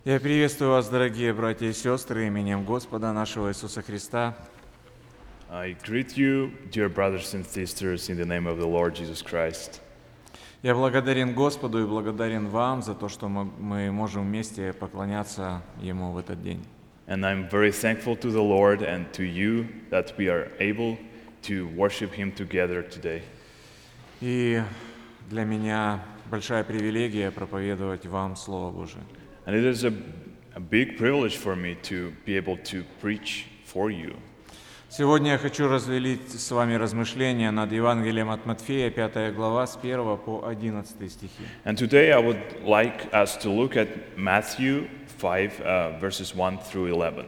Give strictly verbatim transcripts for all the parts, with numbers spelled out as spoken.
Я приветствую вас, дорогие братья и сестры, именем Господа нашего Иисуса Христа. I greet you, dear brothers and sisters, in the name of the Lord Jesus Christ. Я благодарен Господу и благодарен вам за то, что мы мы можем вместе поклоняться Ему в этот день. And I'm very thankful to the Lord and to you that we are able to worship Him together today. И для меня большая привилегия проповедовать вам Слово Божие. And it is a, a big privilege for me to be able to preach for you. Сегодня я хочу разделить с вами размышления над Евангелием от Матфея, пятая глава, с первого по одиннадцатый стихи. And today I would like us to look at Matthew five, uh, verses one through eleven.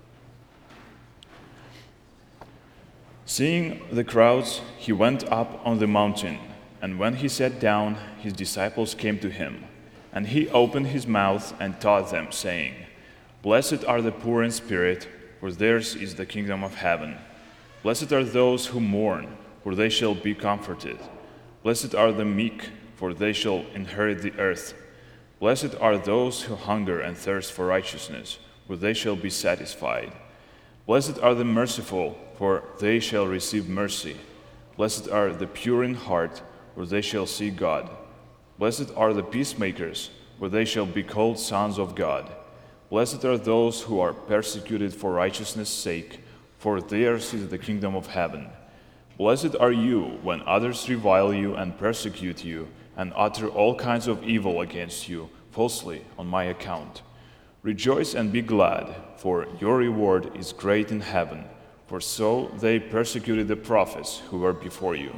Seeing the crowds, he went up on the mountain, and when he sat down, his disciples came to him. And he opened his mouth and taught them, saying, Blessed are the poor in spirit, for theirs is the kingdom of heaven. Blessed are those who mourn, for they shall be comforted. Blessed are the meek, for they shall inherit the earth. Blessed are those who hunger and thirst for righteousness, for they shall be satisfied. Blessed are the merciful, for they shall receive mercy. Blessed are the pure in heart, for they shall see God. Blessed are the peacemakers, for they shall be called sons of God. Blessed are those who are persecuted for righteousness' sake, for theirs is the kingdom of heaven. Blessed are you when others revile you and persecute you, and utter all kinds of evil against you falsely on my account. Rejoice and be glad, for your reward is great in heaven, for so they persecuted the prophets who were before you.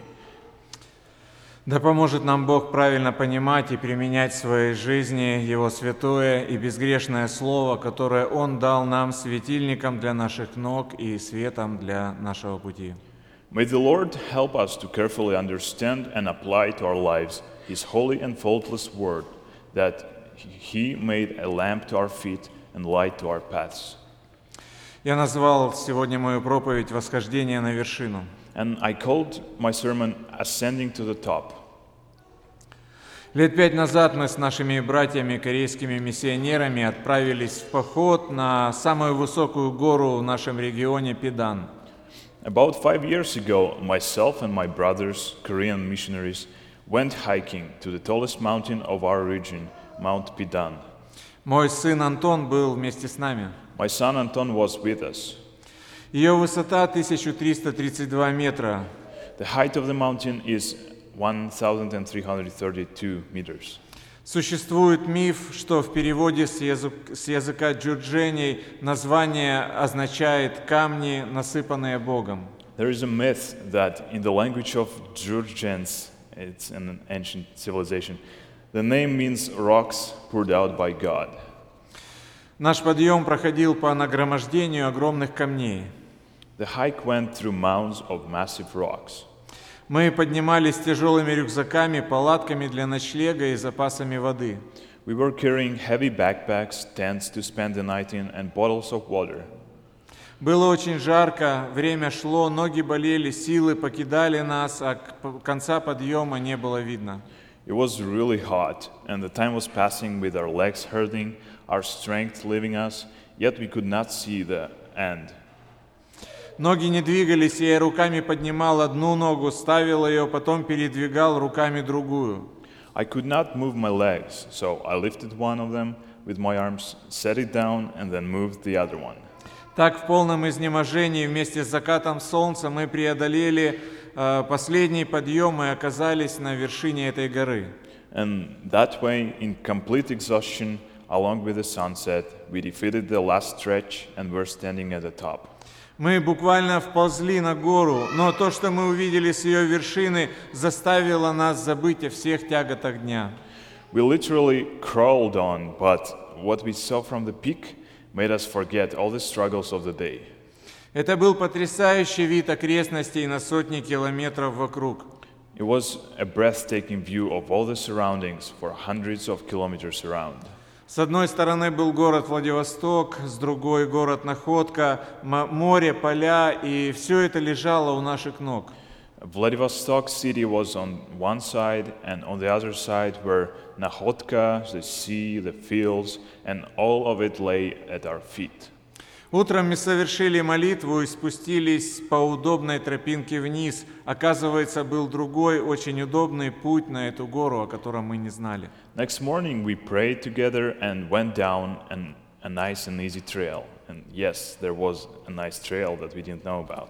Да поможет нам Бог правильно понимать и применять в своей жизни Его святое и безгрешное Слово, которое Он дал нам светильником для наших ног и светом для нашего пути. May the Lord help us to carefully understand and apply to our lives His holy and faultless word, that He made a lamp to our feet and light to our paths. Я назвал сегодня мою проповедь «Восхождение на вершину». And I called my sermon Ascending to the Top. Лет пять назад мы с нашими братьями, корейскими миссионерами, отправились в поход на самую высокую гору в нашем регионе Пидан. About five years ago, myself and my brothers, Korean missionaries, went hiking to the tallest mountain of our region, Mount Pidan. Мой сын Антон был вместе с нами. My son Anton was with us. Ее высота тысяча триста тридцать два метра. The height of the mountain is one thousand three hundred thirty-two meters. Существует миф, что в переводе с, язык, с языка джурдженей название означает «камни, насыпанные Богом». There is a myth that in the language of Georgians, it's an ancient civilization, the name means rocks poured out by God. Наш подъем проходил по нагромождению огромных камней. The hike went through mounds of massive rocks. Мы поднимались с тяжелыми рюкзаками, палатками для ночлега и запасами воды. We were carrying heavy backpacks, tents to spend the night in, and bottles of water. Было очень жарко, время шло, ноги болели, силы покидали нас, а конца подъема не было видно. It was really hot, and the time was passing with our legs hurting, our strength leaving us, yet we could not see the end. Ноги не двигались, и я руками поднимал одну ногу, ставил ее, потом передвигал руками другую. I could not move my legs, so I lifted one of them with my arms, set it down, and then moved the other one. Так в полном изнеможении вместе с закатом солнца мы преодолели э, последний подъем и оказались на вершине этой горы. And that way, in complete exhaustion, along with the sunset, we defeated the last stretch and were standing at the top. Мы буквально вползли на гору, но то, что мы увидели с ее вершины, заставило нас забыть о всех тяготах дня. We literally crawled on, but what we saw from the peak made us forget all the struggles of the day. Это был потрясающий вид окрестностей на сотни километров вокруг. It was a breathtaking view of all the surroundings for hundreds of kilometers around. С одной стороны был город Владивосток, с другой город Находка, море, поля, и все это лежало у наших ног. Vladivostok city was on one side, and on the other side were Nakhotka, the sea, the fields, and all of it lay at our feet. Утром мы совершили молитву и спустились по удобной тропинке вниз. Оказывается, был другой, очень удобный путь на эту гору, о котором мы не знали. Next morning we prayed together and went down an, a nice and easy trail. And yes, there was a nice trail that we didn't know about.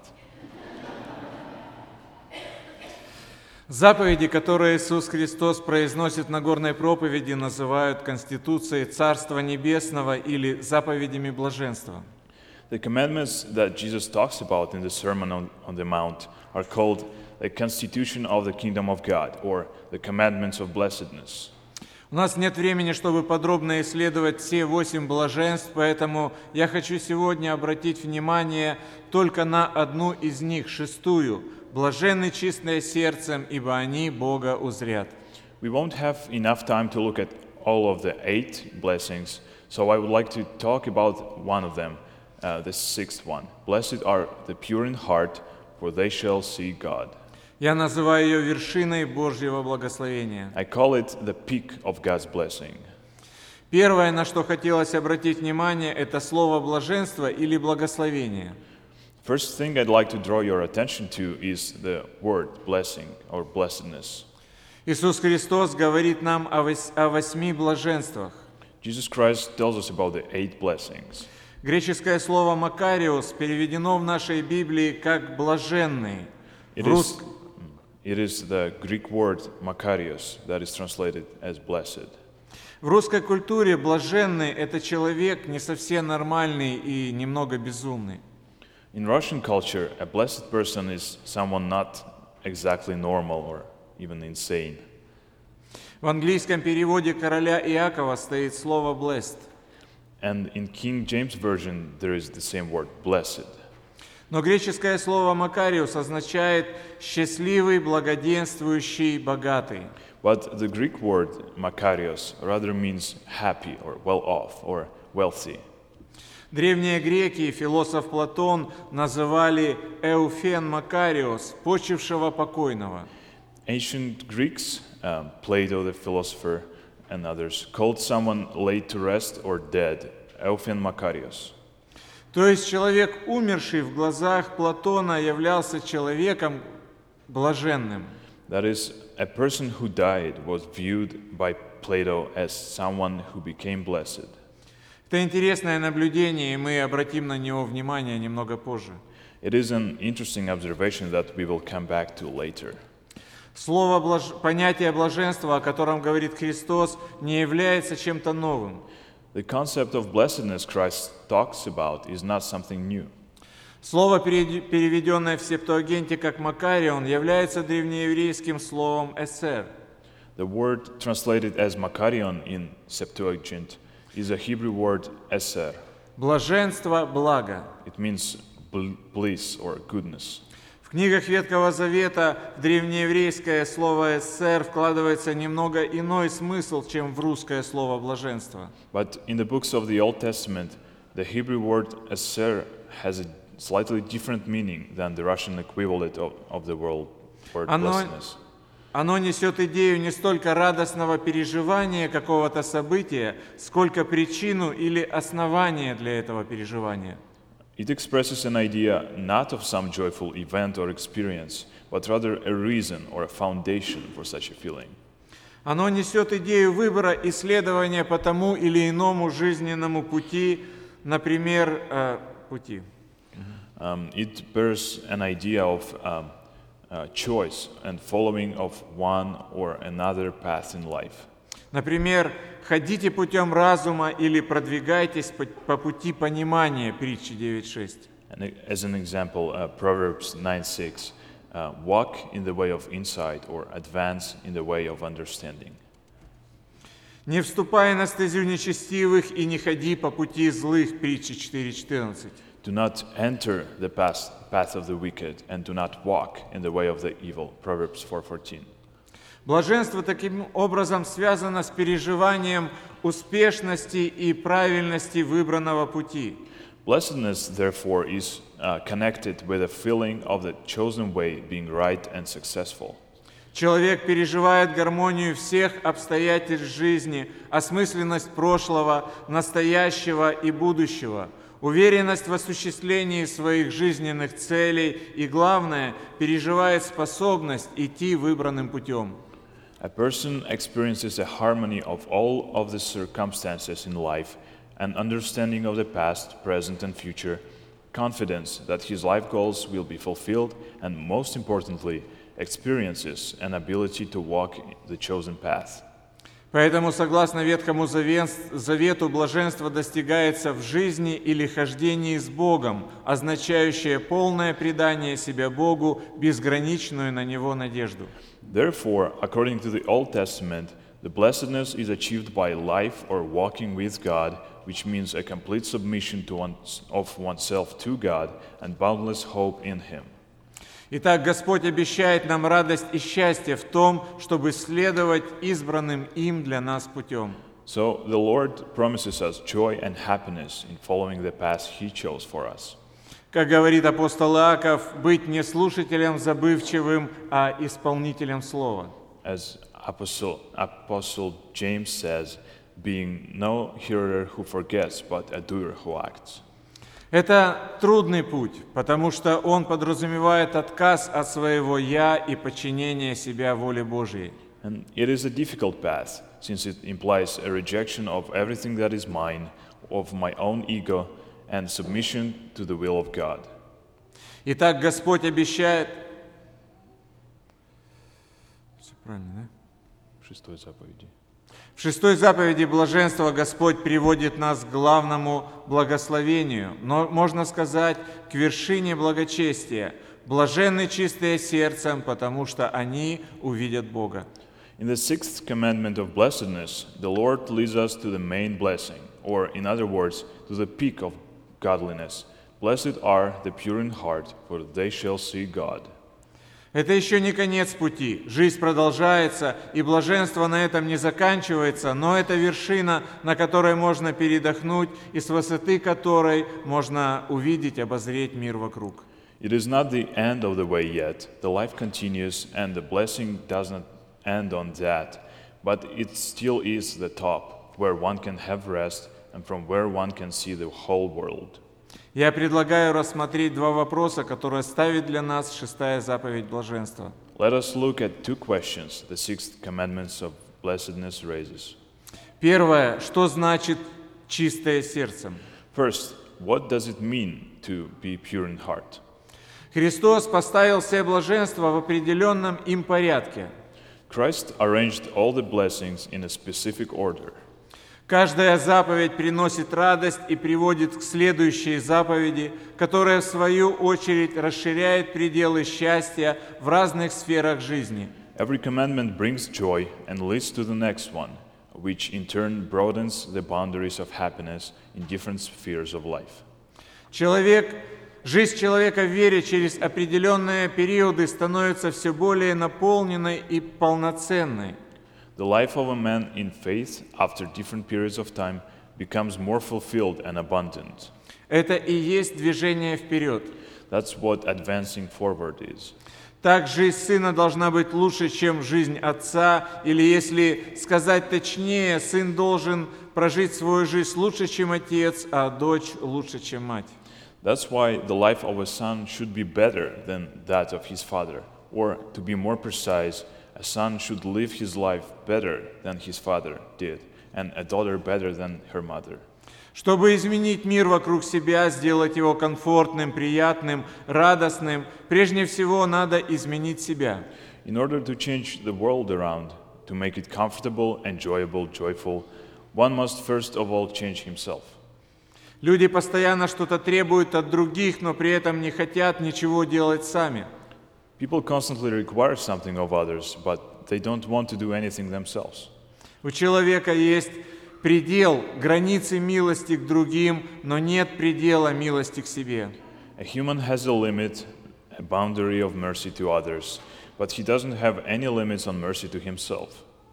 Заповеди, которые Иисус Христос произносит на горной проповеди, называют Конституцией Царства Небесного или заповедями блаженства. The commandments that Jesus talks about in the Sermon on, on the Mount are called the Constitution of the Kingdom of God, or the Commandments of Blessedness. У нас нет времени, чтобы подробно исследовать все восемь блаженств, поэтому я хочу сегодня обратить внимание только на одну из них, шестую. «Блаженны чистые сердцем, ибо они Бога узрят». We won't have enough time to look at all of the eight blessings, so I would like to talk about one of them, uh, the sixth one. Blessed are the pure in heart, for they shall see God. Я называю ее вершиной Божьего благословения. I call it the peak of God's blessing. Первое, на что хотелось обратить внимание, это слово «блаженство» или «благословение». First thing I'd like to draw your attention to is the word blessing or blessedness. Иисус Христос говорит нам о, вось, о восьми блаженствах. Jesus Christ tells us about the eight blessings. Греческое слово «макариос» переведено в нашей Библии как «блаженный». It В рус- is, it is the Greek word makarios that is translated as blessed. В русской культуре блаженный – это человек не совсем нормальный и немного безумный. In Russian culture, a blessed person is someone not exactly normal or even insane. В английском переводе короля Иакова стоит слово «blessed». And in King James Version, there is the same word, blessed. Но греческое слово «макариус» означает «счастливый, благоденствующий, богатый». But the Greek word makarios rather means happy or well off or wealthy. Древние греки и философ Платон называли Эуфен Макариос, почившего покойного. Ancient Greeks, um, Plato the philosopher and others, called someone laid to rest or dead, Euphen Makarios. То есть человек, умерший в глазах Платона, являлся человеком блаженным. That is, a person who died was viewed by Plato as someone who became blessed. Это интересное наблюдение, и мы обратим на него внимание немного позже. It is an interesting observation that we will come back to later. Слово блаж... понятие блаженства, о котором говорит Христос, не является чем-то новым. The concept of blessedness Christ talks about is not something new. Слово, переведенное в Септуагинте как «макарион», является древнееврейским словом «эсер». The word translated as Makarion in Septuagint is a Hebrew word eser. Блаженство, благо. It means bl- bliss or goodness. В книгах Ветхого Завета в древнееврейское слово «эсер» вкладывается немного иной смысл, чем в русское слово «блаженство». But in the books of the Old Testament, the Hebrew word eser has a slightly different meaning than the Russian equivalent of, of the word word Оно, blessedness. оно несет идею не столько радостного переживания какого-то события, сколько причину или основание для этого переживания. It expresses an idea not of some joyful event or experience, but rather a reason or a foundation for such a feeling. Оно несет идею выбора исследования по тому или иному жизненному пути, например, э, пути. Um, it bears an idea of um, uh, choice and following of one or another path in life. Например, ходите путем разума или продвигайтесь по, по пути понимания, притчи девять шесть. And as an example, uh, Proverbs nine six, uh, walk in the way of insight or advance in the way of understanding. Не вступай на стезю нечестивых и не ходи по пути злых, притчи четыре четырнадцать. Do not enter the path, path of the wicked and do not walk in the way of the evil. Proverbs four fourteen. Блаженство таким образом связано с переживанием успешности и правильности выбранного пути. Blessedness, therefore, is uh, connected with a feeling of the chosen way being right and successful. Человек переживает гармонию всех обстоятельств жизни, осмысленность прошлого, настоящего и будущего, уверенность в осуществлении своих жизненных целей и, главное, переживает способность идти выбранным путем. A person experiences a harmony of all of the circumstances in life, an understanding of the past, present, and future, confidence that his life goals will be fulfilled, and most importantly, experiences an ability to walk the chosen path. Поэтому, согласно Ветхому Завету, блаженство достигается в жизни или хождении с Богом, означающее полное предание себя Богу, безграничную на Него надежду. Therefore, according to the Old Testament, the blessedness is achieved by life or walking with God, which means a complete submission to one's, of oneself to God and boundless hope in Him. Итак, Господь обещает нам радость и счастье в том, чтобы следовать избранным им для нас путем. So the Lord promises us joy and happiness in following the path He chose for us. Как говорит апостол Иаков, быть не слушателем забывчивым, а исполнителем слова. As Apostle, Apostle James says, being no hearer who forgets, but a doer who acts. Это трудный путь, потому что он подразумевает отказ от своего «я» и подчинение себя воле Божьей. And it is a difficult path, since it implies a rejection of everything that is mine, of my own ego, and submission to the will of God. Итак, Господь обещает... Все правильно, да? В шестой заповеди. В шестой заповеди блаженства Господь приводит нас к главному благословению, но, можно сказать, к вершине благочестия. Блаженны чистые сердцем, потому что они увидят Бога. In the sixth commandment of blessedness, the Lord leads us to the main blessing, or in other words, to the peak of godliness. Blessed are the pure in heart, for they shall see God. Это еще не конец пути. Жизнь продолжается, и блаженство на этом не заканчивается, но это вершина, на которой можно передохнуть, и с высоты которой можно увидеть, обозреть мир вокруг. It is not the end of the way yet. The life continues, and the blessing does not end on that, but it still is the top, where one can have rest, and from where one can see the whole world. Я предлагаю рассмотреть два вопроса, которые ставит для нас шестая заповедь блаженства. Let us look at two questions the sixth commandments of blessedness raises. Первое, что значит чистое сердцем? First, what does it mean to be pure in heart? Христос поставил все блаженства в определенном им порядке. Christ arranged all the blessings in a specific order. Каждая заповедь приносит радость и приводит к следующей заповеди, которая в свою очередь расширяет пределы счастья в разных сферах жизни. Every commandment brings joy and leads to the next one, which in turn broadens the boundaries of happiness in different spheres of life. Человек, жизнь человека в вере через определенные периоды становится все более наполненной и полноценной. The life of a man in faith, after different periods of time, becomes more fulfilled and abundant. Это и есть движение вперед. That's what advancing forward is. Так жизнь сына должна быть лучше, чем жизнь отца, или, если сказать точнее, сын должен прожить свою жизнь лучше, чем отец, а дочь лучше, чем мать. That's why the life of a son should be better than that of his father, or to be more precise, a son should live his life better than his father did, and a daughter better than her mother. Чтобы изменить мир вокруг себя, сделать его комфортным, приятным, радостным, прежде всего надо изменить себя. In order to change the world around, to make it comfortable, enjoyable, joyful, one must first of all change himself. Люди постоянно что-то требуют от других, но при этом не хотят ничего делать сами. People constantly require something of others, but they don't want to do anything themselves. У человека есть предел, границы милости к другим, но нет предела милости к себе. A human has a limit, a boundary of mercy to others, but he doesn't have any limits on mercy to himself.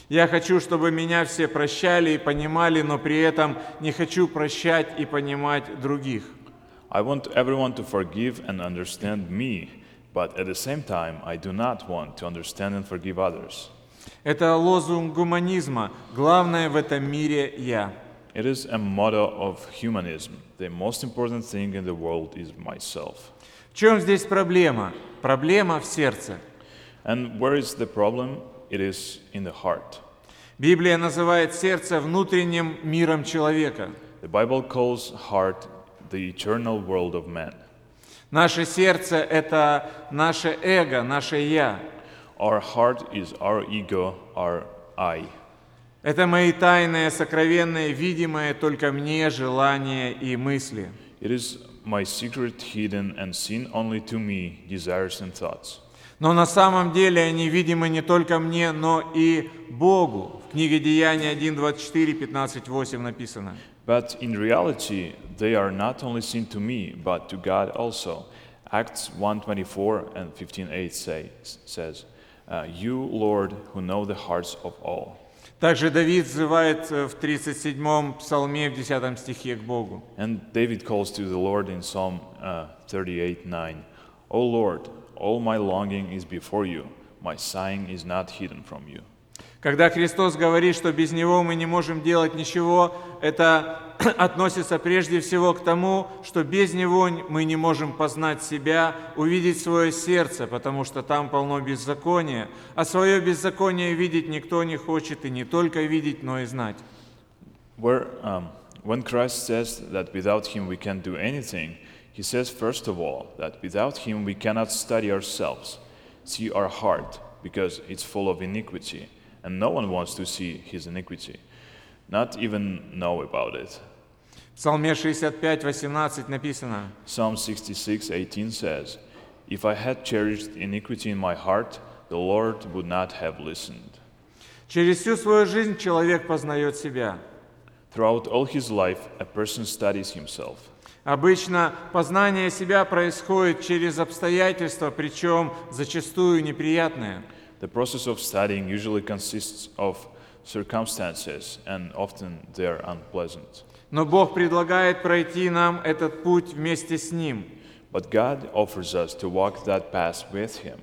Я хочу, чтобы меня все прощали и понимали, но при этом не хочу прощать и понимать других. I want everyone to forgive and understand me, but at the same time, I do not want to understand and forgive others. Это лозунг гуманизма. Главное в этом мире я. It is a motto of humanism. The most important thing in the world is myself. В чем здесь проблема? Проблема в сердце. And where is the problem? It is in the heart. Библия называет сердце внутренним миром человека. The Bible calls heart the eternal world of man. Наше сердце – это наше эго, наше «я». Our heart is our ego, our I. Это мои тайные, сокровенные, видимые только мне желания и мысли. It is my secret, hidden and seen only to me, desires and thoughts. Но на самом деле они видимы не только мне, но и Богу. В книге Деяния один, двадцать четыре, пятнадцать, восемь написано. But in reality, they are not only seen to me, but to God also. Acts one twenty-four and fifteen eight say, says, uh, You, Lord, who know the hearts of all. Также Давид взывает в тридцать седьмом псалме в десятом стихе к Богу. And David calls to the Lord in Psalm uh, thirty-eight nine, O Lord, all my longing is before you, my sighing is not hidden from you. Когда Христос говорит, что без Него мы не можем делать ничего, это относится прежде всего к тому, что без Него мы не можем познать себя, увидеть свое сердце, потому что там полно беззакония, а свое беззаконие видеть никто не хочет, и не только видеть, но и знать. Where, um, when Christ says that without Him we can't do anything, He says first of all that without Him we cannot study ourselves, see our heart, because it's full of iniquity. And no one wants to see his iniquity, not even know about it. В Псалме шестьдесят пять восемнадцать написано: Psalm sixty-six eighteen says, If I had cherished iniquity in my heart, the Lord would not have listened. Через всю свою жизнь человек познает себя. Throughout all his life, a person studies himself. Обычно познание себя происходит через обстоятельства, причем зачастую неприятные. The process of studying usually consists of circumstances, and often they are unpleasant. Но Бог предлагает пройти нам этот путь вместе с Ним. But God offers us to walk that path with Him,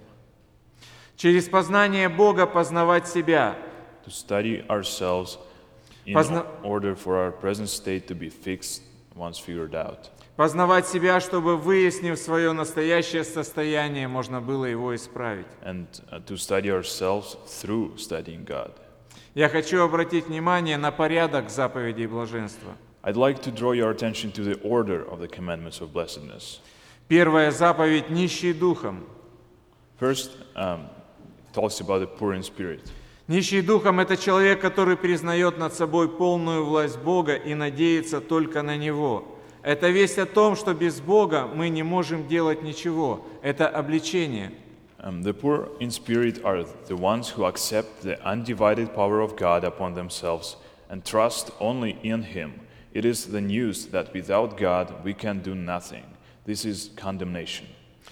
Через познание Бога познавать себя. to study ourselves in Позна- order for our present state to be fixed once figured out. Познавать себя, чтобы, выяснив свое настоящее состояние, можно было его исправить. And uh, to study ourselves through studying God. Я хочу обратить внимание на порядок заповедей блаженства. I'd like to draw your attention to the order of the commandments of blessedness. Первая заповедь – нищий духом. First, um, talks about the poor in spirit. Нищий духом – это человек, который признает над собой полную власть Бога и надеется только на Него. Это весть о том, что без Бога мы не можем делать ничего. Это обличение. Um, the poor in spirit are the ones who accept the undivided power of God upon themselves and trust only in Him. It is the news that without God we can do nothing. This is condemnation.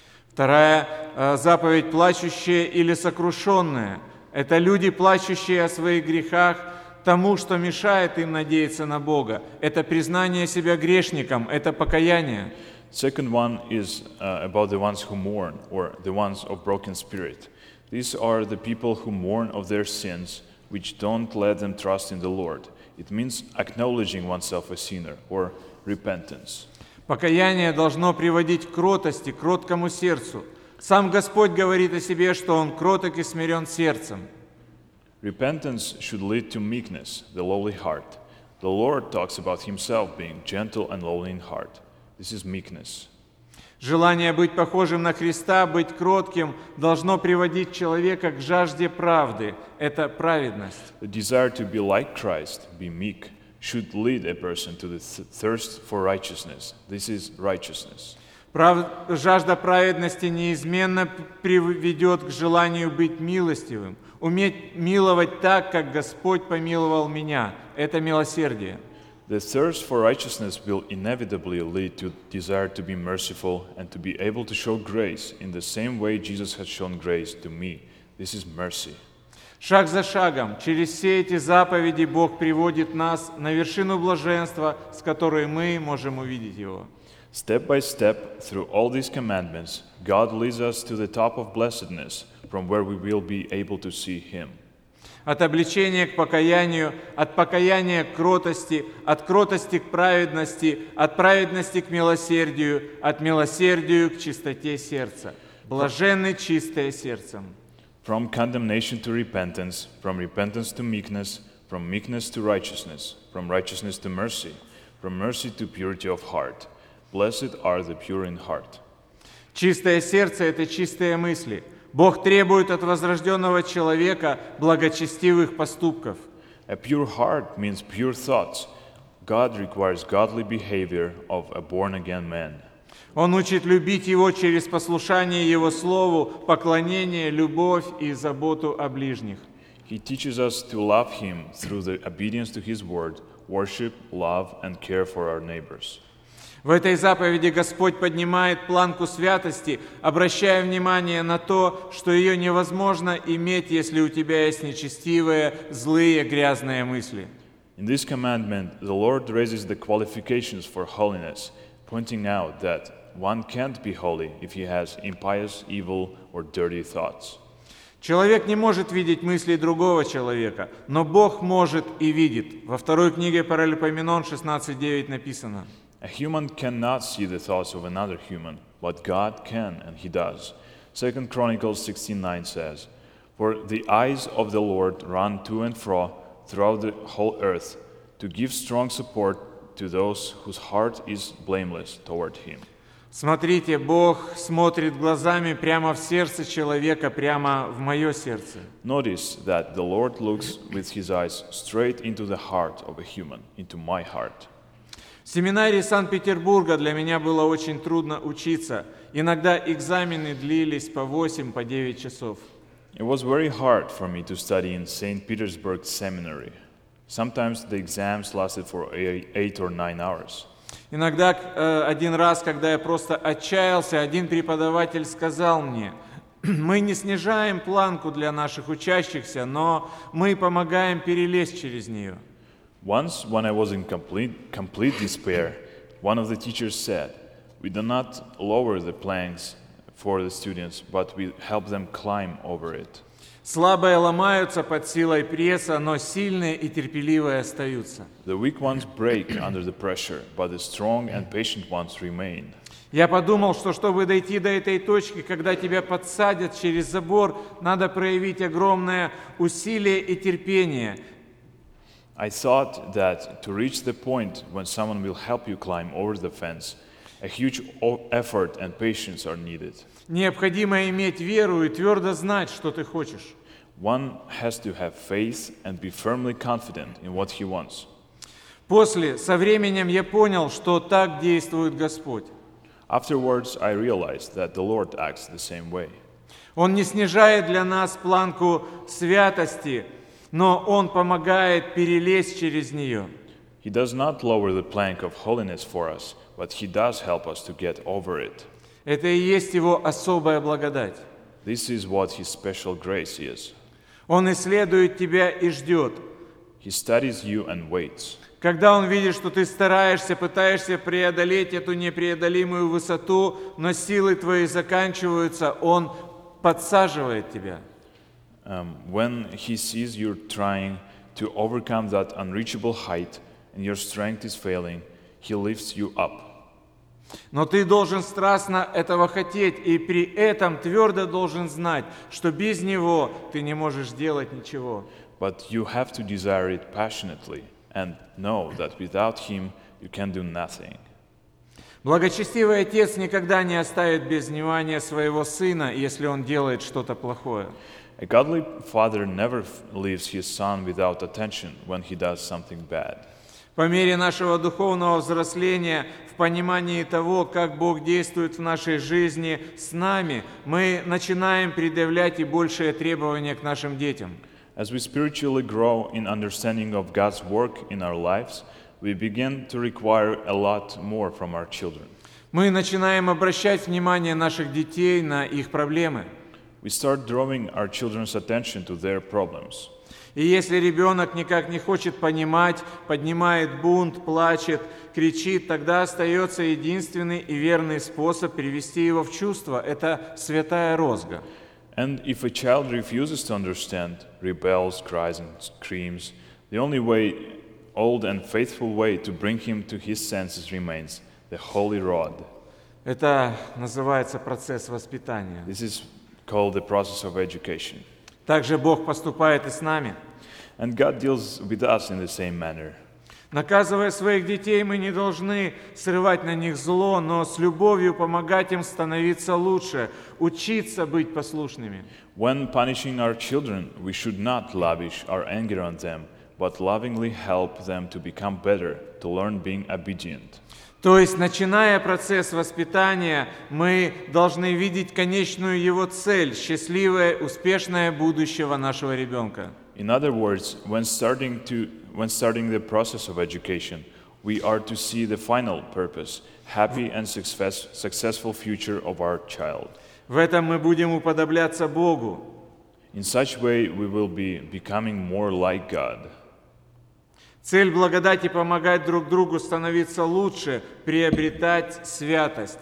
Вторая э, заповедь – плачущие или сокрушенные. Это люди, плачущие о своих грехах, тому, что мешает им надеяться на Бога. Это признание себя грешником, это покаяние. Second one is uh, about the ones who mourn, or the ones of broken spirit. These are the people who mourn of their sins, which don't let them trust in the Lord. It means acknowledging oneself a sinner, or repentance. Покаяние должно приводить к кротости, к кроткому сердцу. Сам Господь говорит о себе, что Он кроток и смирен сердцем. Repentance should lead to meekness, the lowly heart. The Lord talks about Himself being gentle and lowly in heart. This is meekness. Желание быть похожим на Христа, быть кротким, должно приводить человека к жажде правды. Это праведность. The desire to be like Christ, be meek, should lead a person to the th- thirst for righteousness. This is righteousness. Прав... Жажда праведности неизменно приведет к желанию быть милостивым, уметь миловать так, как Господь помиловал меня. Это милосердие. The thirst for righteousness will inevitably lead to desire to be merciful and to be able to show grace in the same way Jesus has shown grace to me. This is mercy. Шаг за шагом, через все эти заповеди Бог приводит нас на вершину блаженства, с которой мы можем увидеть Его. Step by step, through all these commandments, God leads us to the top of blessedness, from where we will be able to see Him. От обличения к покаянию, от покаяния к кротости, от кротости к праведности, от праведности к милосердию, от милосердию к чистоте сердца. Блаженны чистое сердцем. From condemnation to repentance, from repentance to meekness, from meekness to righteousness, from righteousness to mercy, from mercy to purity of heart. Blessed are the pure in heart. Чистое сердце – это чистые мысли. Бог требует от возрожденного человека благочестивых поступков. A pure heart means pure thoughts. God requires godly behavior of a born-again man. Он учит любить Его через послушание Его Слову, поклонение, любовь и заботу о ближних. He teaches us to love Him through the obedience to His word, worship, love, and care for our neighbors. В этой заповеди Господь поднимает планку святости, обращая внимание на то, что ее невозможно иметь, если у тебя есть нечестивые, злые, грязные мысли. In this commandment, the Lord raises the qualifications for holiness, pointing out that one can't be holy if he has impious, evil, or dirty thoughts. Человек не может видеть мысли другого человека, но Бог может и видит. Во второй книге Паралипоменон шестнадцать девять написано: A human cannot see the thoughts of another human, but God can, and He does. Second Chronicles sixteen nine says, For the eyes of the Lord run to and fro throughout the whole earth, to give strong support to those whose heart is blameless toward Him. Смотрите, Бог смотрит глазами прямо в сердце человека, прямо в мое сердце. Notice that the Lord looks with His eyes straight into the heart of a human, into my heart. В семинарии Санкт-Петербурга для меня было очень трудно учиться. Иногда экзамены длились по восемь, по девять часов. It was very hard for me to study in Saint Petersburg Seminary. Sometimes the exams lasted for eight or nine hours. Иногда э, один раз, когда я просто отчаялся, один преподаватель сказал мне: мы не снижаем планку для наших учащихся, но мы помогаем перелезть через нее. Once, when I was in complete, complete despair, one of the teachers said, We do not lower the planks for the students, but we help them climb over it. Слабые ломаются под силой пресса, но сильные и терпеливые остаются. The weak ones break under the pressure, but the strong and patient ones remain. Я подумал, что чтобы дойти до этой точки, когда тебя подсадят через забор, надо проявить огромное усилие и терпение. I thought that to reach the point when someone will help you climb over the fence, a huge effort and patience are needed. Необходимо иметь веру и твердо знать, что ты хочешь. One has to have faith and be firmly confident in what he wants. После, со временем я понял, что так действует Господь. Afterwards, I realized that the Lord acts the same way. Он не снижает для нас планку святости, но Он помогает перелезть через нее. He does not lower the plank of holiness for us, but He does help us to get over it. Это и есть Его особая благодать. This is what His special grace is. Он исследует тебя и ждет. He studies you and waits. Когда Он видит, что ты стараешься, пытаешься преодолеть эту непреодолимую высоту, но силы твои заканчиваются, Он подсаживает тебя. Um, when He sees you're trying to overcome that unreachable height and your strength is failing, He lifts you up. Но ты должен страстно этого хотеть, и при этом твердо должен знать, что без Него ты не можешь делать ничего. But you have to desire it passionately and know that without Him you can do nothing. Благочестивый отец никогда не оставит без внимания своего сына, если он делает что-то плохое. A godly father never leaves his son without attention when he does something bad. По мере нашего духовного взросления, в понимании того, как Бог действует в нашей жизни с нами, мы начинаем предъявлять и большие требования к нашим детям. As we spiritually grow in understanding of God's work in our lives, we begin to require a lot more from our children. Мы начинаем обращать внимание наших детей на их проблемы. we start drawing our children's attention to their problems. И если ребенок никак не хочет понимать, поднимает бунт, плачет, кричит, тогда остается единственный и верный способ привести его в чувство. Это святая розга. And if a child refuses to understand, rebels, cries and screams, the only way, old and faithful way to bring him to his senses remains the holy rod. Это называется процесс воспитания. This is called the process of education. Также Бог поступает и с нами. And God deals with us in the same manner. Наказывая своих детей, мы не должны срывать на них зло, но с любовью помогать им становиться лучше, учиться быть послушными. When punishing our children, we should not lavish our anger on them, but lovingly help them to become better, to learn being obedient. То есть, начиная процесс воспитания, мы должны видеть конечную его цель, счастливое, успешное будущего нашего ребенка. In other words, when starting to when starting the process of education, we are to see the final purpose, happy and success, successful future of our child. В этом мы будем уподобляться Богу. In such way, we will be becoming more like God. Цель благодати помогать друг другу становиться лучше, приобретать святость.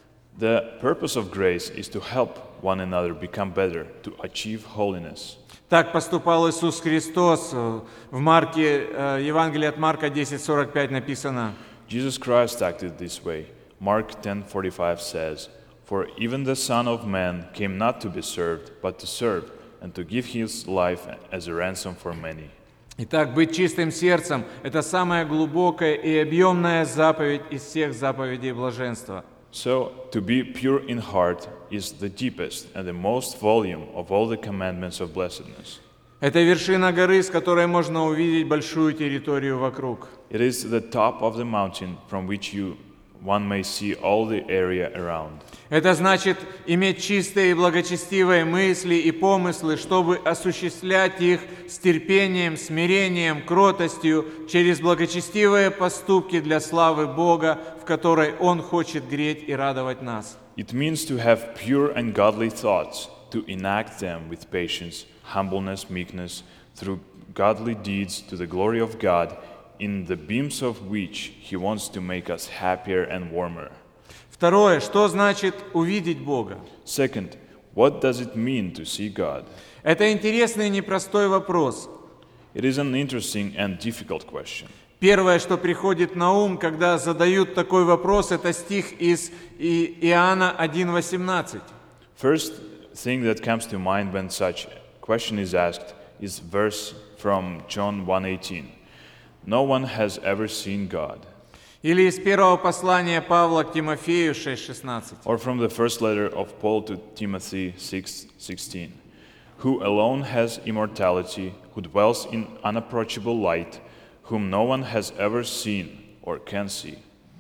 The purpose of grace is to help one another become better, to achieve holiness. Так поступал Иисус Христос. В Марке, Евангелии от Марка десять сорок пять написано: Jesus Christ acted this way. Mark ten forty-five says, "For even the Son of Man came not to be served, but to serve, and to give his life as a ransom for many." Итак, быть чистым сердцем – это самая глубокая и объемная заповедь из всех заповедей блаженства. So, to be pure in heart is the deepest and the most volume of all the commandments of blessedness. Это вершина горы, с которой можно увидеть большую территорию вокруг. It is the top of the mountain from which you one may see all the area around. Это значит иметь чистые и благочестивые мысли и помыслы, чтобы осуществлять их с терпением, смирением, кротостью, через благочестивые поступки для славы Бога, в которой Он хочет греть и радовать нас. It means to have pure and godly thoughts, to enact them with patience, humbleness, meekness, through godly deeds to the glory of God, in the beams of which He wants to make us happier and warmer. Второе, что значит увидеть Бога? Second, what does it mean to see God? Это интересный и непростой вопрос. It is an interesting and difficult question. Первое, что приходит на ум, когда задают такой вопрос, это стих из И- Иоанна один восемнадцать. First thing that comes to mind when such question is asked is verse from John one eighteen. No one has ever seen God. Или из первого послания Павла к Тимофею шесть шестнадцать. Or from the first letter of Paul to Timothy six sixteen. Who alone has immortality, who dwells in unapproachable light, whom no one has ever seen or can see.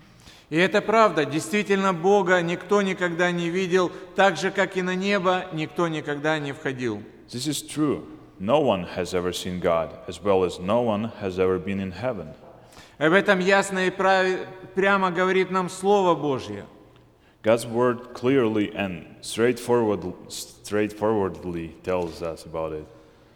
И это правда, действительно Бога никто никогда не видел, так же, как и на небо никто никогда не входил. This is true. No one has ever seen God, as well as no one has ever been in heaven. Об этом ясно и прави- прямо говорит нам Слово Божье. God's word clearly and straightforward, straightforwardly tells us about it.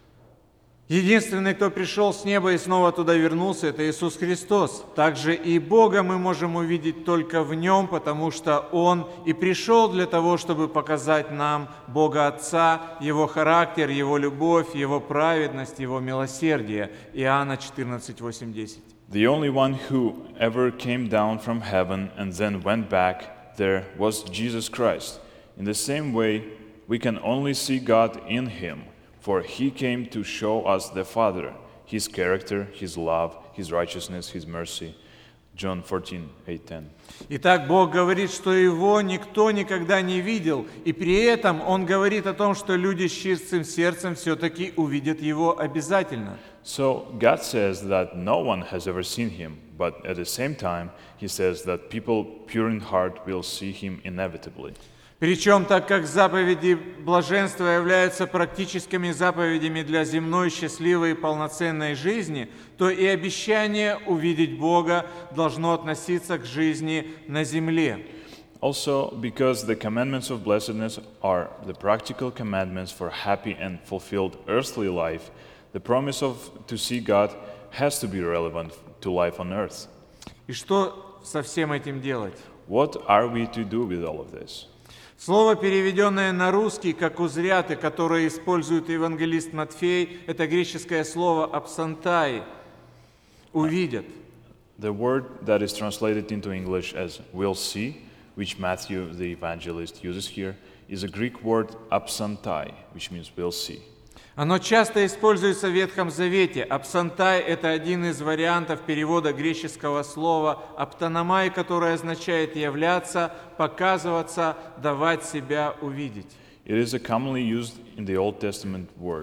Единственный, кто пришел с неба и снова туда вернулся, это Иисус Христос. Также и Бога мы можем увидеть только в Нем, потому что Он и пришел для того, чтобы показать нам Бога Отца, Его характер, Его любовь, Его праведность, Его милосердие. Иоанна четырнадцать восемь десять. The only one who ever came down from heaven and then went back there was Jesus Christ. In the same way, we can only see God in Him. For He came to show us the Father, His character, His love, His righteousness, His mercy. John fourteen eight ten. Итак, Бог говорит, что Его никто никогда не видел, и при этом Он говорит о том, что люди с чистым сердцем все-таки увидят Его обязательно. So God says that no one has ever seen Him, but at the same time, He says that people pure in heart will see Him inevitably. Причем, так как заповеди блаженства являются практическими заповедями для земной счастливой и полноценной жизни, то и обещание увидеть Бога должно относиться к жизни на земле. Also, because the commandments of blessedness are the practical commandments for happy and fulfilled earthly life, the promise of to see God has to be relevant to life on earth. И что со всем этим делать? What are we to do with all of this? Слово, переведенное на русский как «узрят», и которое использует евангелист Матфей, это греческое слово «апсантай» – «увидят». The word that is translated into English as will see, which Matthew the evangelist uses here, is a Greek word apsantai, which means will see. Оно часто используется в Ветхом Завете. Апсантай – это один из вариантов перевода греческого слова «аптономай», которое означает «являться», «показываться», «давать себя увидеть». It is a commonly used in the Old Testament word.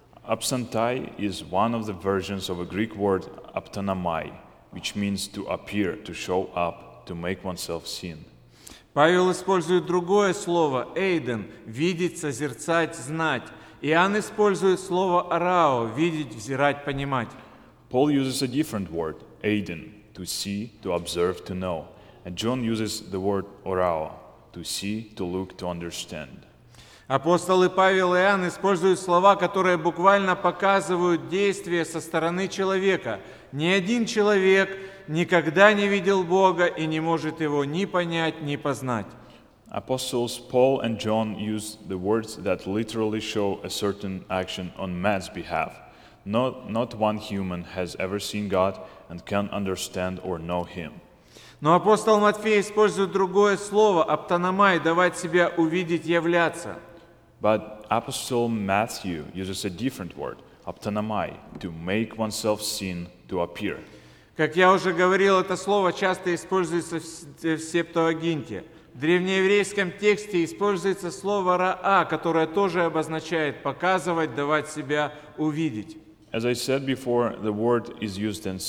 Apsantai is one of the versions of a Greek word aptanamai, which means to appear, to show up, to make oneself seen. Павел использует другое слово «эйден» – «видеть», «созерцать», «знать». Иоанн использует слово «арао» – «видеть», «взирать», «понимать». Paul uses a different word, eiden, to see, to observe, to know. And John uses the word orao, to see, to look, to understand. Апостолы Павел и Иоанн используют слова, которые буквально показывают действия со стороны человека. Ни один человек никогда не видел Бога и не может Его ни понять, ни познать. Apostles Paul and John use the words that literally show a certain action on man's behalf. Not, not one human has ever seen God and can understand or know Him. Но апостол Матфей использует другое слово «аптономай» – «давать себя увидеть, являться». But Apostle Matthew uses a different word, aptanamai, to make oneself seen, to appear. Как я уже говорил, это слово часто используется в Септуагинте. В древнееврейском тексте используется слово «раа», которое тоже обозначает «показывать», «давать себя увидеть». As I said before, the word is used in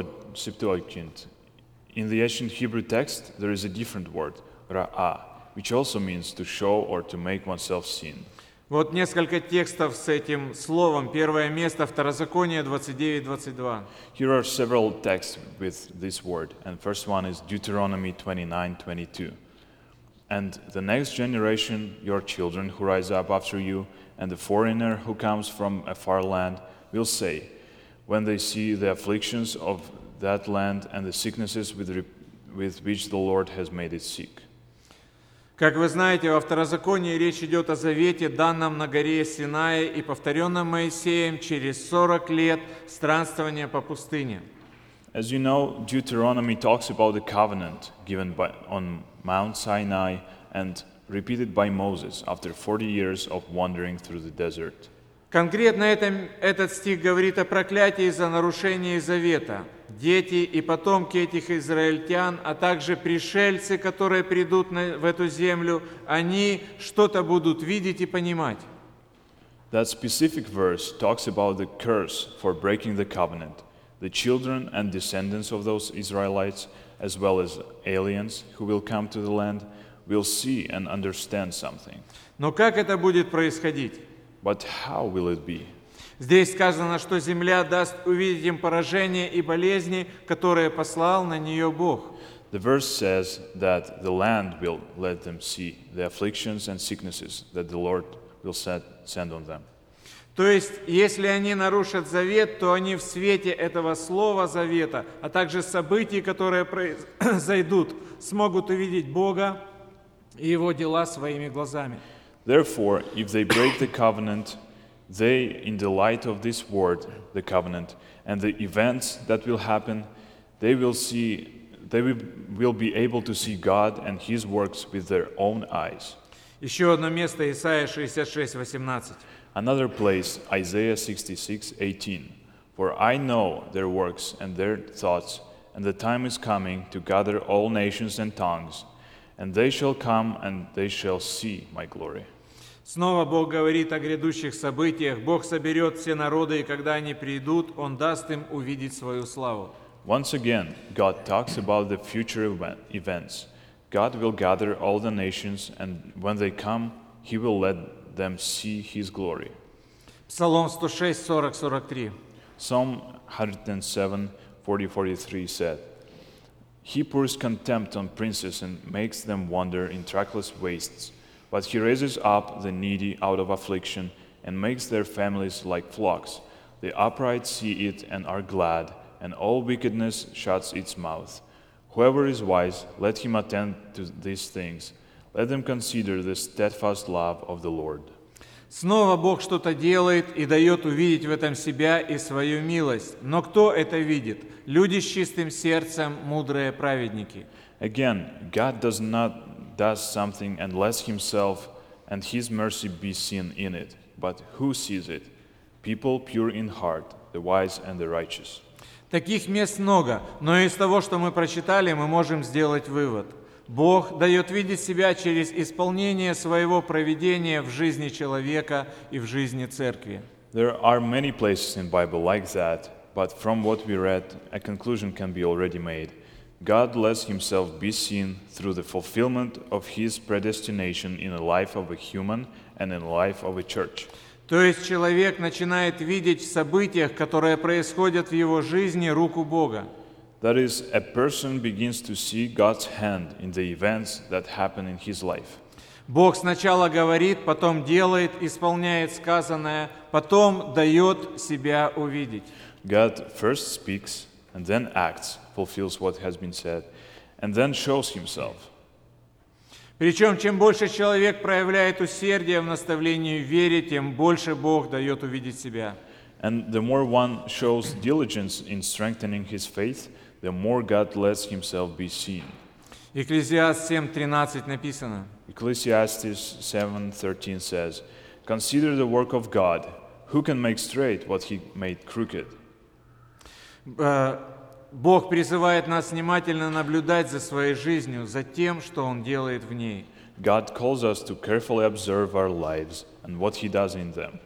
Septuagint. In the ancient Hebrew text, there is a different word, ra'ah, which also means to show or to make oneself seen. Вот несколько текстов с этим словом. Первое место – Второзаконие двадцать девять двадцать два. Here are several texts with this word, and first one is Deuteronomy twenty-nine twenty-two. And the next generation, your children who rise up after you, and the foreigner who comes from a far land, will say, when they see the afflictions of that land and the sicknesses with, re- with which the Lord has made it sick. Как вы знаете, во Второзаконии речь идет о завете, данном на горе Синае и повторенном Моисеем через сорок лет странствования по пустыне. As you know, Deuteronomy talks about the covenant given by, on Mount Sinai and repeated by Moses after forty years of wandering through the desert. Конкретно это, этот стих говорит о проклятии за нарушение завета. Дети и потомки этих израильтян, а также пришельцы, которые придут на, в эту землю, они что-то будут видеть и понимать. That specific verse talks about the curse for breaking the covenant. The children and descendants of those Israelites, as well as aliens who will come to the land, will see and understand something. Но как это будет происходить? But how will it be? Здесь сказано, что земля даст увидеть им поражение и болезни, которые послал на нее Бог. The verse says that the land will let them see the afflictions and sicknesses that the Lord will set, send on them. То есть, если они нарушат завет, то они в свете этого слова завета, а также событий, которые произойдут, смогут увидеть Бога и Его дела своими глазами. Therefore, if they break the covenant, they, in the light of this word, the covenant, and the events that will happen, they will see, they will, will be able to see God and His works with their own eyes. Еще одно место, Исайя шестьдесят шесть восемнадцать. Another place, Isaiah sixty-six eighteen. For I know their works and their thoughts, and the time is coming to gather all nations and tongues, and they shall come and they shall see my glory. Снова Бог говорит о грядущих событиях. Бог соберет все народы, и когда они придут, Он даст им увидеть свою славу. Once again, God talks about the future event, events. God will gather all the nations, and when they come, He will let them see His glory. Псалом сто шесть сорок сорок три. Psalm one oh seven, forty, forty-three said, He pours contempt on princes and makes them wander in trackless wastes. But he raises up the needy out of affliction and makes their families like flocks. The upright see it and are glad, and all wickedness shuts its mouth. Whoever is wise, let him attend to these things. Let them consider the steadfast love of the Lord. Снова Бог что-то делает и дает увидеть в этом себя и свою милость. Но кто это видит? Люди с чистым сердцем, мудрые праведники. Again, God does not does something and lets himself and his mercy be seen in it. But who sees it? People pure in heart, the wise and the righteous. Таких мест много, но из того, что мы прочитали, мы можем сделать вывод. Бог дает видеть себя через исполнение своего провидения в жизни человека и в жизни церкви. There are many places in the Bible like that, but from what we read, a conclusion can be already made. God lets himself be seen through the fulfillment of his predestination in the life of a human and in the life of a church. То есть человек начинает видеть в событиях, которые происходят в его жизни, руку Бога. That is, a person begins to see God's hand in the events that happen in his life. Бог сначала говорит, потом делает, исполняет сказанное, потом дает себя увидеть. God first speaks and then acts, fulfills what has been said, and then shows himself. Причем, чем больше человек проявляет усердие в наставлении в вере, тем больше Бог дает увидеть себя. And the more one shows diligence in strengthening his faith, the more God lets himself be seen. Екклезиаст семь тринадцать написано: Ecclesiastes seven thirteen says, "Consider the work of God, who can make straight what he made crooked." Э, Бог призывает нас внимательно наблюдать за своей жизнью, за тем, что Он делает в ней. God calls us to carefully observe our lives and what he does in them.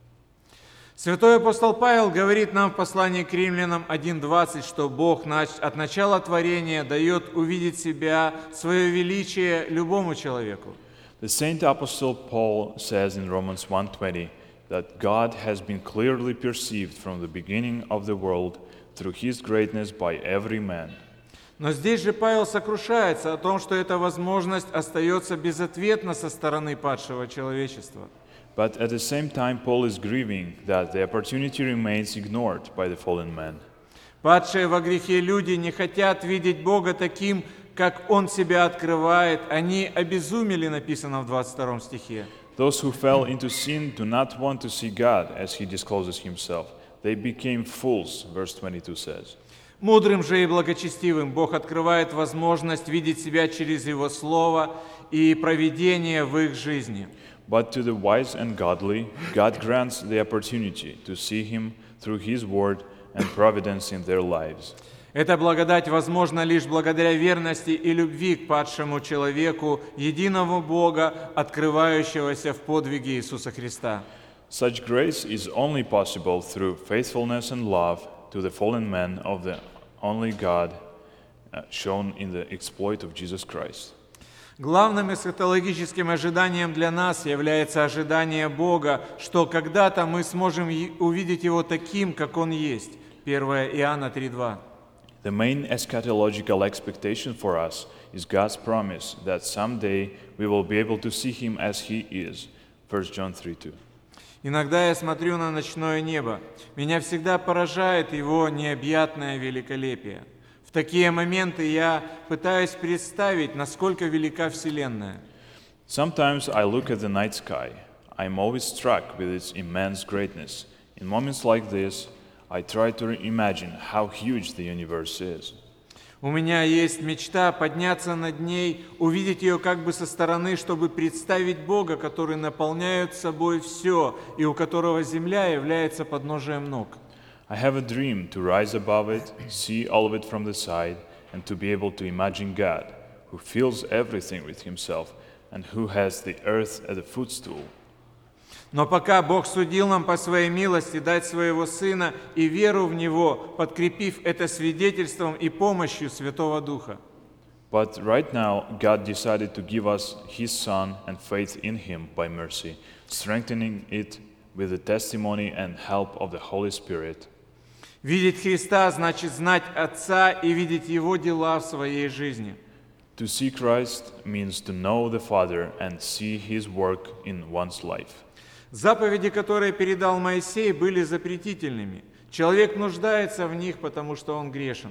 Святой апостол Павел говорит нам в послании к Римлянам один двадцать, что Бог от начала творения дает увидеть себя, свое величие любому человеку. The Saint Apostle Paul says in Romans one twenty that God has been clearly perceived from the beginning of the world through his greatness by every man. Но здесь же Павел сокрушается о том, что эта возможность остается безответна со стороны падшего человечества. But at the same time, Paul is grieving that the opportunity remains ignored by the fallen man. Падшие во грехе люди не хотят видеть Бога таким, как Он себя открывает. Они обезумели, написано в двадцать втором стихе. Those who fell into sin do not want to see God as he discloses himself. They became fools, verse twenty-two says. Мудрым же и благочестивым Бог открывает возможность видеть себя через Его Слово и провидение в их жизни. But to the wise and godly, God grants the opportunity to see him through his word and providence in their lives. Эта благодать возможна лишь благодаря верности и любви к падшему человеку, единого Бога, открывающегося в подвиге Иисуса Христа. Such grace is only possible through faithfulness and love to the fallen man of the only God uh, shown in the exploit of Jesus Christ. Главным эсхатологическим ожиданием для нас является ожидание Бога, что когда-то мы сможем увидеть Его таким, как Он есть. первое Иоанна три два. The main eschatological expectation for us is God's promise that someday we will be able to see Him as He is. First John three two. Иногда я смотрю на ночное небо. Меня всегда поражает его необъятное великолепие. В такие моменты я пытаюсь представить, насколько велика Вселенная. Sometimes I look at the night sky. I'm always struck with its immense greatness. In moments like this, I try to imagine how huge the universe is. У меня есть мечта подняться над ней, увидеть ее как бы со стороны, чтобы представить Бога, который наполняет собой все, и у которого земля является подножием ног. I have a dream to rise above it, see all of it from the side, and to be able to imagine God, who fills everything with himself, and who has the earth as a footstool. Но пока Бог судил нам по своей милости дать своего Сына и веру в Него, подкрепив это свидетельством и помощью Святого Духа. But right now, God decided to give us His Son and faith in Him by mercy, strengthening it with the testimony and help of the Holy Spirit. Видеть Христа значит знать Отца и видеть Его дела в своей жизни. To see Christ means to know the Father and see His work in one's life. Заповеди, которые передал Моисей, были запретительными. Человек нуждается в них, потому что он грешен.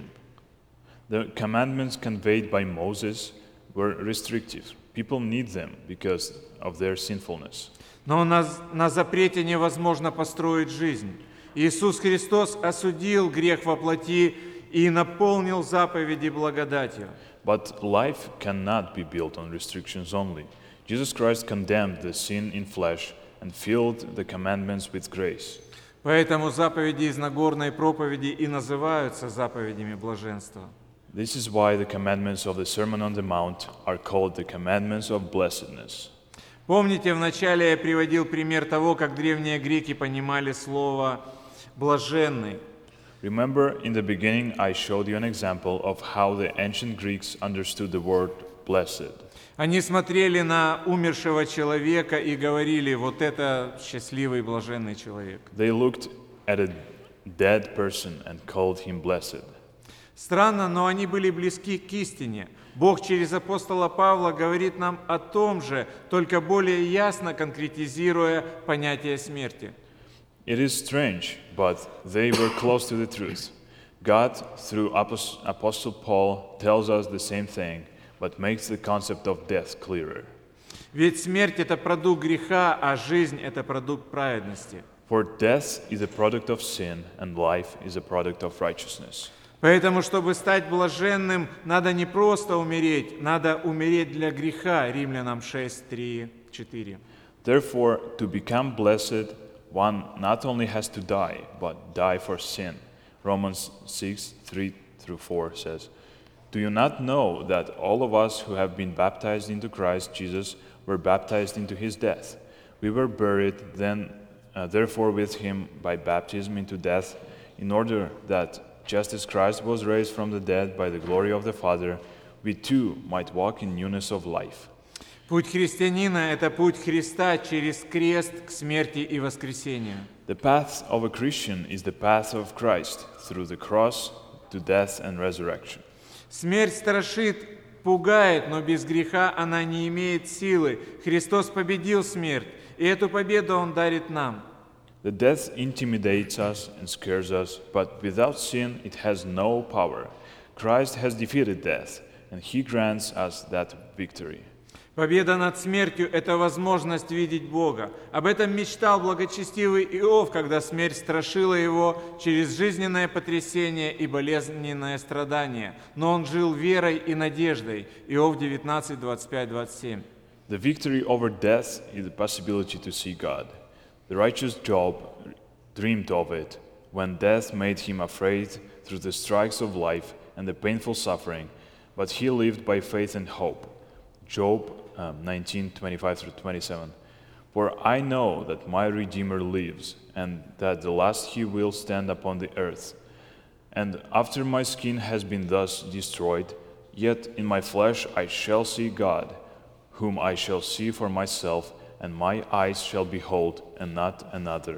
The commandments conveyed by Moses were restrictive. People need them because of their sinfulness. Но на, на запрете невозможно построить жизнь. Иисус Христос осудил грех во плоти и наполнил заповеди благодатью. But life cannot be built on restrictions only. Jesus Christ condemned the sin in flesh and filled the commandments with grace. Поэтому заповеди из Нагорной проповеди и называются заповедями блаженства. This is why the commandments of the Sermon on the Mount are called the commandments of blessedness. Помните, вначале я приводил пример того, как древние греки понимали слово «блаженный». Remember, in the beginning, I showed you an example of how the ancient Greeks understood the word blessed. Они смотрели на умершего человека и говорили: вот это счастливый, блаженный человек. They looked at a dead person and called him blessed. Странно, но они были близки к истине. Бог через апостола Павла говорит нам о том же, только более ясно конкретизируя понятие смерти. It is strange, but they were close to the truth. God, through Apos- Apostle Paul, tells us the same thing, but makes the concept of death clearer. Ведь смерть – это продукт греха, а жизнь – это продукт праведности. For death is a product of sin, and life is a product of righteousness. Поэтому, чтобы стать блаженным, надо не просто умереть, надо умереть для греха. Римлянам шесть, три, четыре. Therefore, to become blessed, one not only has to die, but die for sin. Romans six, three through four says, Do you not know that all of us who have been baptized into Christ Jesus were baptized into his death? We were buried then, uh, therefore with him by baptism into death, in order that, just as Christ was raised from the dead by the glory of the Father, we too might walk in newness of life. Путь христианина – это путь Христа через крест к смерти и воскресению. The path of a Christian is the path of Christ, through the cross to death and resurrection. Смерть страшит, пугает, но без греха она не имеет силы. Христос победил смерть, и эту победу Он дарит нам. The death intimidates us and scares us, but without sin it has no power. Christ has defeated death, and he grants us that victory. Победа над смертью – это возможность видеть Бога. Об этом мечтал благочестивый Иов, когда смерть страшила его через жизненное потрясение и болезненное страдание. Но он жил верой и надеждой. Иов девятнадцать, двадцать пять, двадцать семь. The victory over death is the possibility to see God. The righteous Job dreamed of it when death made him afraid through the strikes of life and the painful suffering, but he lived by faith and hope. Job um, nineteen, twenty-five through twenty-seven. For I know that my Redeemer lives, and that the last he will stand upon the earth. And after my skin has been thus destroyed, yet in my flesh I shall see God, whom I shall see for myself, and my eyes shall behold, and not another.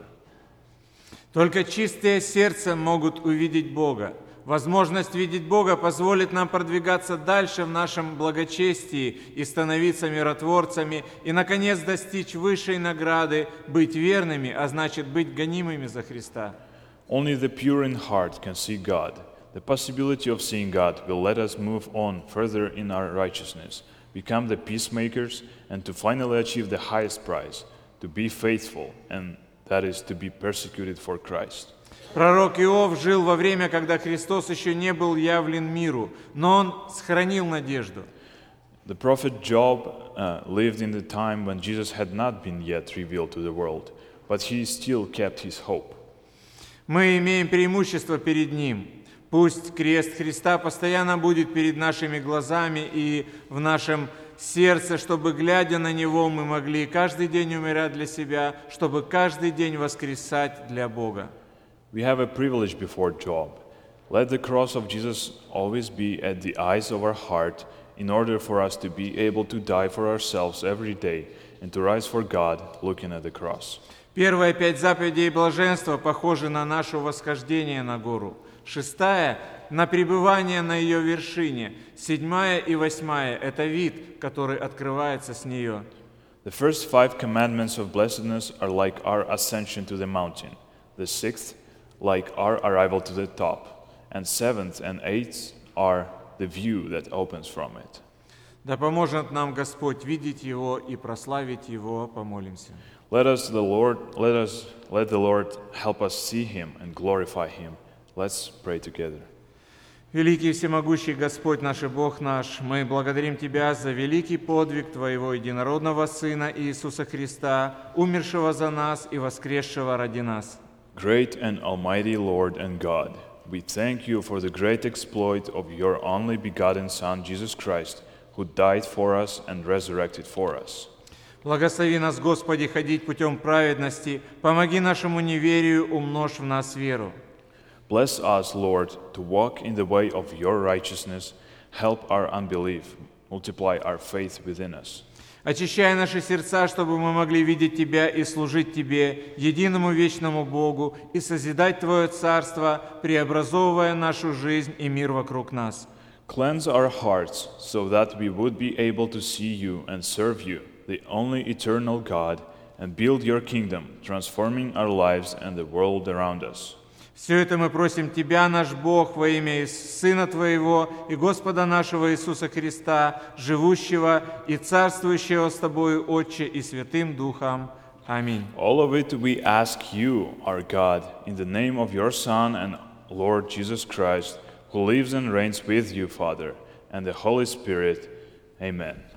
Только чистые сердцем могут увидеть Бога. Возможность видеть Бога позволит нам продвигаться дальше в нашем благочестии и становиться миротворцами, и, наконец, достичь высшей награды, быть верными, а значит, быть гонимыми за Христа. Only the pure in heart can see God. The possibility of seeing God will let us move on further in our righteousness, become the peacemakers, and to finally achieve the highest prize, to be faithful, and that is to be persecuted for Christ. Пророк Иов жил во время, когда Христос еще не был явлен миру, но он сохранил надежду. The prophet Job uh, lived in the time when Jesus had not been yet revealed to the world, but he still kept his hope. Мы имеем преимущество перед Ним. Пусть крест Христа постоянно будет перед нашими глазами и в нашем сердце, чтобы, глядя на Него, мы могли каждый день умирать для себя, чтобы каждый день воскресать для Бога. We have a privilege before Job. Let the cross of Jesus always be at the eyes of our heart in order for us to be able to die for ourselves every day and to rise for God looking at the cross. Первые пять заповедей блаженства похожи на наше восхождение на гору. Шестая – на пребывание на ее вершине. Седьмая и восьмая – это вид, который открывается с нее. The first five commandments of blessedness are like our ascension to the mountain. The sixth, like our arrival to the top. And seventh and eighth are the view that opens from it. Да поможет нам Господь видеть Его и прославить Его. Помолимся. Let us, the Lord, let us, let the Lord help us see Him and glorify Him. Let's pray together. Великий всемогущий Господь наш и Бог наш, мы благодарим Тебя за великий подвиг Твоего единородного Сына Иисуса Христа, умершего за нас и воскресшего ради нас. Great and almighty Lord and God, we thank you for the great exploit of your only begotten Son, Jesus Christ, who died for us and resurrected for us. Благослови нас, Господи, ходить путем праведности, помоги нашему неверию, умножь в нас веру. Bless us, Lord, to walk in the way of your righteousness, help our unbelief, multiply our faith within us. Очищай наши сердца, чтобы мы могли видеть Тебя и служить Тебе, единому вечному Богу, и созидать Твое Царство, преобразовывая нашу жизнь и мир вокруг нас. Cleanse our hearts so that we would be able to see you and serve you, the only eternal God, and build your kingdom, transforming our lives and the world around us. Все это мы просим Тебя, наш Бог, во имя Сына Твоего и Господа нашего Иисуса Христа, живущего и царствующего с Тобою, Отче и Святым Духом. Аминь. All of it we ask you, our God, in the name of your Son and Lord Jesus Christ, who lives and reigns with you, Father, and the Holy Spirit. Amen.